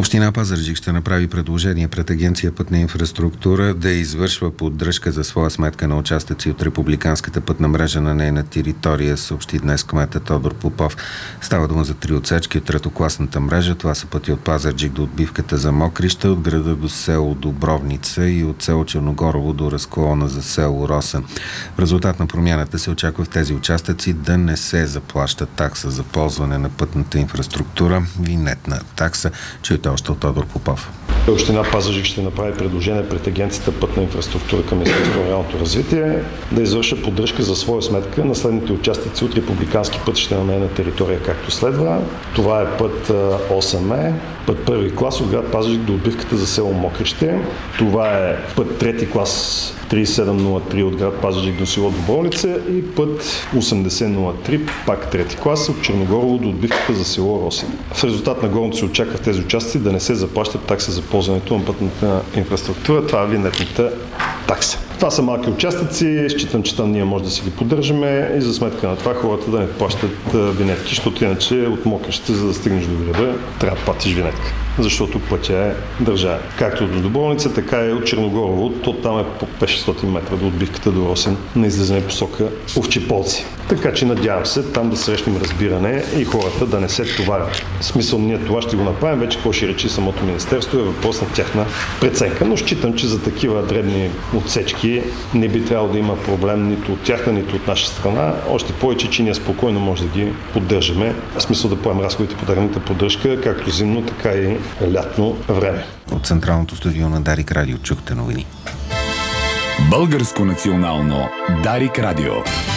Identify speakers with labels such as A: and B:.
A: Община Пазарджик ще направи предложение пред Агенция Пътна инфраструктура да извършва поддръжка за своя сметка на участъци от републиканската пътна мрежа на нейна територия, съобщи днес кмета Тодор Попов. Става дума за 3 отсечки от третокласната мрежа. Това са пъти от Пазарджик до отбивката за Мокрище, от града до село Дубровница и от село Черногорово до разклона за село Росен. В резултат на промяната се очаква в тези участъци да не се заплаща такса за ползване на пътната инфраструктура, винетна такса, чуйте още от Тодор Попов.
B: Община Пазарджик ще направи предложение пред Агенцията Пътна инфраструктура към Министерството на регионалното развитие да извърши поддръжка за своя сметка на следните участъци от републикански пътища на нейна територия, както следва. Това е път 8Е, път първи клас от град Пазарджик до отбивката за село Мокрище. Това е път трети клас 3703 от град Пазарджик до село Дубровница и път 8003, пак трети клас, от Черногорово до отбивката за село Росен. В резултат на горното се очаква в тези участъци да не се заплащат такса за ползването на пътната инфраструктура. Това е винетната такса. Това са малки участъци, считам, че там ние може да си ги поддържаме и за сметка на това хората да не плащат винетки, защото иначе от Мокрище, за да стигнеш до града, трябва да платиш винетка, защото пътя е държавен. Както до Дубровница, така и от Черногорово, то там е по 500 метра до отбивката до Росен на излизане посока Овчеполци. Така че надявам се там да срещнем разбиране и хората да не се товарят. В смисъл, ние това ще го направим, вече какво ще речи самото министерство е въпрос на тяхна преценка, но считам, че за такива дребни отсечки не би трябвало да има проблем нито от тяхна, нито от наша страна. Още повече, че ние спокойно може да ги поддържаме. В смисъл да поемем разходите по тяхната поддръжка, както зимно, така и лятно време.
A: От централното студио на Дарик Радио чухте новини.
C: Българско национално Дарик Радио.